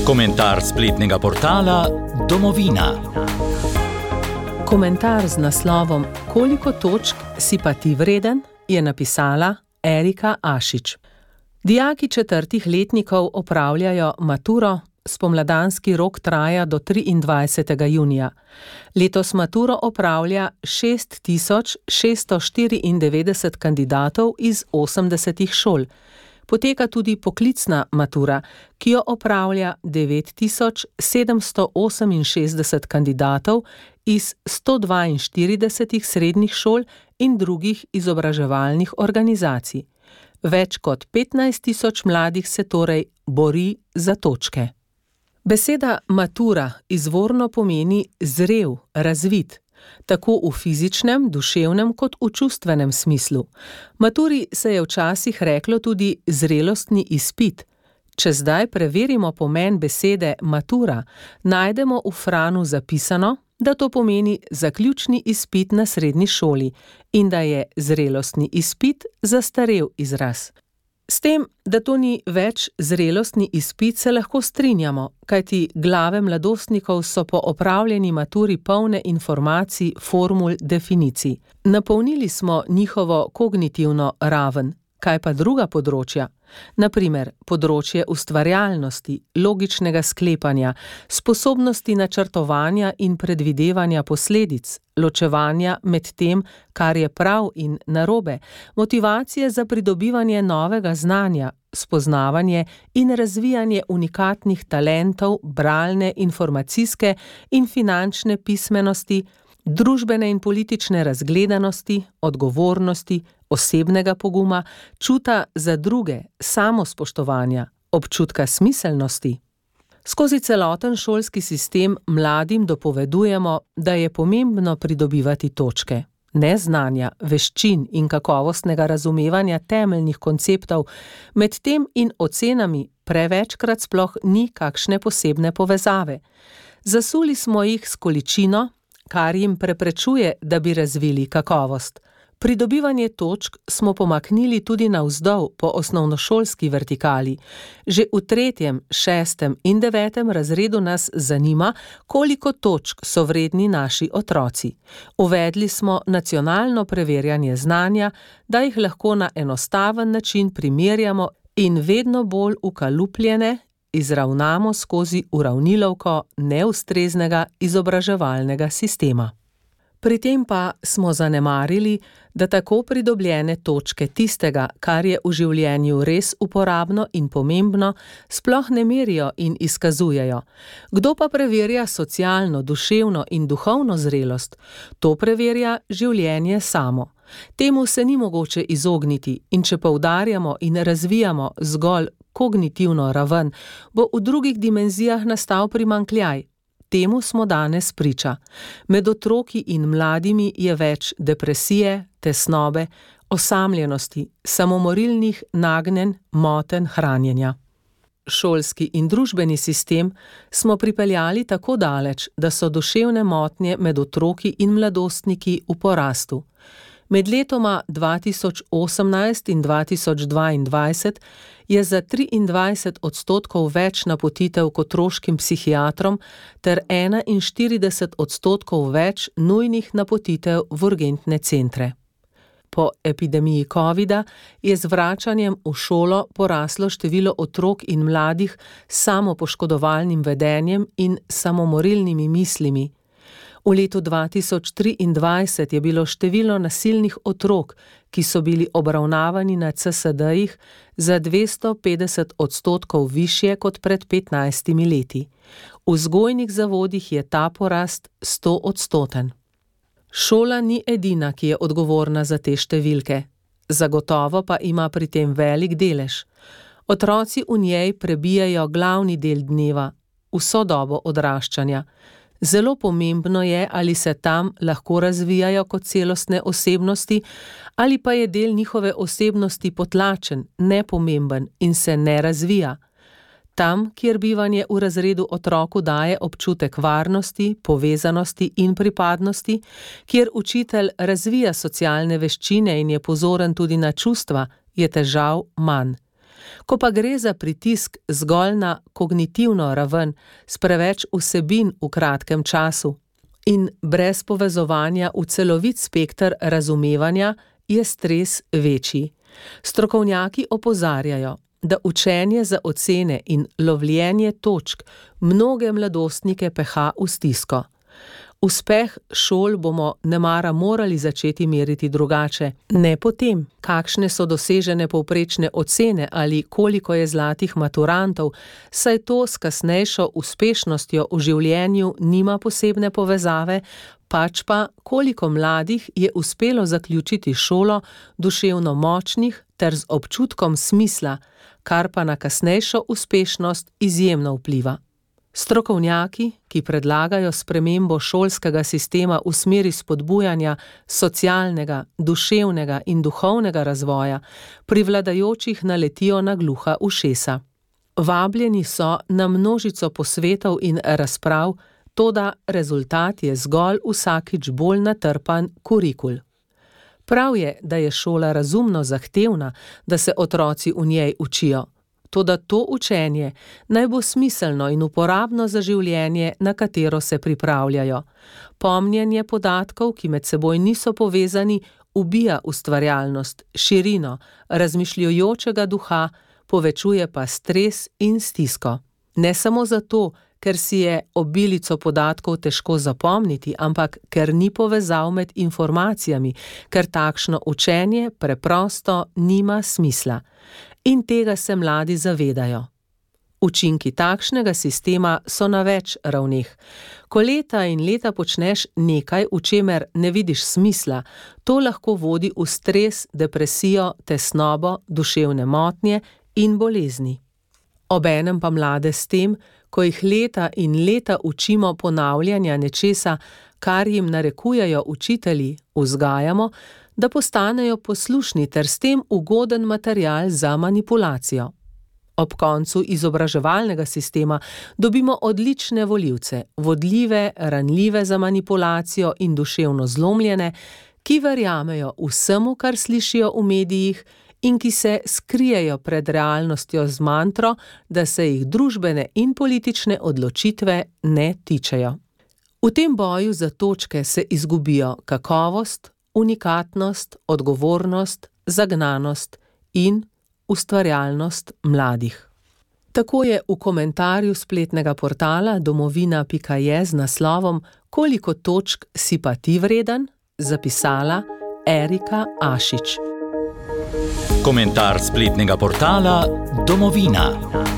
Komentar spletnega portala Domovina. Komentar z naslovom Koliko točk si pa ti vreden, je napisala Erika Ašič. Dijaki 4. letnikov opravljajo maturo, spomladanski rok traja do 23. junija. Letos maturo opravlja 6694 kandidatov iz 80 šol. Poteka tudi poklicna matura, ki jo opravlja 9768 kandidatov iz 142 srednjih šol in drugih izobraževalnih organizacij. Več kot 15.000 mladih se torej bori za točke. Beseda matura izvorno pomeni zrel, razvit, tako v fizičnem, duševnem kot v čustvenem smislu. Maturi se je včasih reklo tudi zrelostni izpit. Če zdaj preverimo pomen besede matura, najdemo v Franu zapisano, da to pomeni zaključni izpit na srednji šoli in da je zrelostni izpit zastarel izraz. S tem, da to ni več zrelostni izpit, se lahko strinjamo, kajti glave mladostnikov so po opravljeni maturi polne informacij, formul, definicij. Napolnili smo njihovo kognitivno raven, kaj pa druga področja? Na primer, področje ustvarjalnosti, logičnega sklepanja, sposobnosti načrtovanja in predvidevanja posledic, ločevanja med tem, kar je prav in narobe, motivacije za pridobivanje novega znanja, spoznavanje in razvijanje unikatnih talentov, bralne, informacijske in finančne pismenosti, družbene in politične razgledanosti, odgovornosti, osebnega poguma, čuta za druge, samospoštovanja, občutka smiselnosti. Skozi celoten šolski sistem mladim dopovedujemo, da je pomembno pridobivati točke, ne znanja, veščin in kakovostnega razumevanja temeljnih konceptov, med tem in ocenami prevečkrat sploh ni kakšne posebne povezave. Zasuli smo jih s količino, kar jim preprečuje, da bi razvili kakovost. Pridobivanje točk smo pomaknili tudi navzdol po osnovnošolski vertikali. Že v 3., 6. in 9. razredu nas zanima, koliko točk so vredni naši otroci. Uvedli smo nacionalno preverjanje znanja, da jih lahko na enostaven način primerjamo in vedno bolj ukalupljene izravnamo skozi uravnilovko neustreznega izobraževalnega sistema. Pri tem pa smo zanemarili, da tako pridobljene točke tistega, kar je v življenju res uporabno in pomembno, sploh ne merijo in izkazujejo. Kdo pa preverja socialno, duševno in duhovno zrelost? To preverja življenje samo. Temu se ni mogoče izogniti in če poudarjamo in razvijamo zgolj kognitivno raven, bo v drugih dimenzijah nastal primanjkljaj. Temu smo danes priča. Med otroki in mladimi je več depresije, tesnobe, osamljenosti, samomorilnih nagnjenj, motenj hranjenja. Šolski in družbeni sistem smo pripeljali tako daleč, da so duševne motnje med otroki in mladostniki v porastu. Med letoma 2018 in 2022 je za 23% več napotitev k otroškim psihiatrom ter 41% več nujnih napotitev v urgentne centre. Po epidemiji covida je z vračanjem v šolo poraslo število otrok in mladih s samopoškodovalnim vedenjem in samomorilnimi mislimi. V letu 2023 je bilo število nasilnih otrok, ki so bili obravnavani na CSD-jih, za 250% višje kot pred 15 leti. V vzgojnih zavodih je ta porast 100%. Šola ni edina, ki je odgovorna za te številke. Zagotovo pa ima pri tem velik delež. Otroci v njej prebijajo glavni del dneva, vso dobo odraščanja. Zelo pomembno je, ali se tam lahko razvijajo kot celostne osebnosti, ali pa je del njihove osebnosti potlačen, nepomemben in se ne razvija. Tam, kjer bivanje v razredu otroku daje občutek varnosti, povezanosti in pripadnosti, kjer učitelj razvija socialne veščine in je pozoren tudi na čustva, je težav manj. Ko pa gre za pritisk zgolj na kognitivno raven s preveč vsebin v kratkem času in brez povezovanja v celovit spekter razumevanja, je stres večji. Strokovnjaki opozarjajo, da učenje za ocene in lovljenje točk mnoge mladostnike peha v stisko. Uspeh šol bomo nemara morali začeti meriti drugače, ne po tem, kakšne so dosežene povprečne ocene ali koliko je zlatih maturantov, saj to s kasnejšo uspešnostjo v življenju nima posebne povezave, pač pa koliko mladih je uspelo zaključiti šolo duševno močnih ter z občutkom smisla, kar pa na kasnejšo uspešnost izjemno vpliva. Strokovnjaki, ki predlagajo spremembo šolskega sistema v smeri spodbujanja socialnega, duševnega in duhovnega razvoja, pri vladajočih naletijo na gluha ušesa. Vabljeni so na množico posvetov in razprav, toda rezultat je zgolj vsakič bolj natrpan kurikul. Prav je, da je šola razumno zahtevna, da se otroci v njej učijo. Toda to učenje naj bo smiselno in uporabno za življenje, na katero se pripravljajo. Pomnjenje podatkov, ki med seboj niso povezani, ubija ustvarjalnost, širino, razmišljujočega duha, povečuje pa stres in stisko. Ne samo zato, ker si je obilico podatkov težko zapomniti, ampak ker ni povezav med informacijami, ker takšno učenje preprosto nima smisla. In tega se mladi zavedajo. Učinki takšnega sistema so na več ravneh. Ko leta in leta počneš nekaj, v čemer ne vidiš smisla, to lahko vodi v stres, depresijo, tesnobo, duševne motnje in bolezni. Obenem pa mlade s tem, ko jih leta in leta učimo ponavljanja nečesa, kar jim narekujejo učitelji, vzgajamo, da postanejo poslušni ter s tem ugoden material za manipulacijo. Ob koncu izobraževalnega sistema dobimo odlične volivce, vodljive, ranljive za manipulacijo in duševno zlomljene, ki verjamejo vsemu, kar slišijo v medijih in ki se skrijejo pred realnostjo z mantro, da se jih družbene in politične odločitve ne tičejo. V tem boju za točke se izgubijo kakovost, unikatnost, odgovornost, zagnanost in ustvarjalnost mladih. Tako je v komentarju spletnega portala domovina.je z naslovom Koliko točk si pa ti vreden? Zapisala Erika Ašič. Komentar spletnega portala Domovina.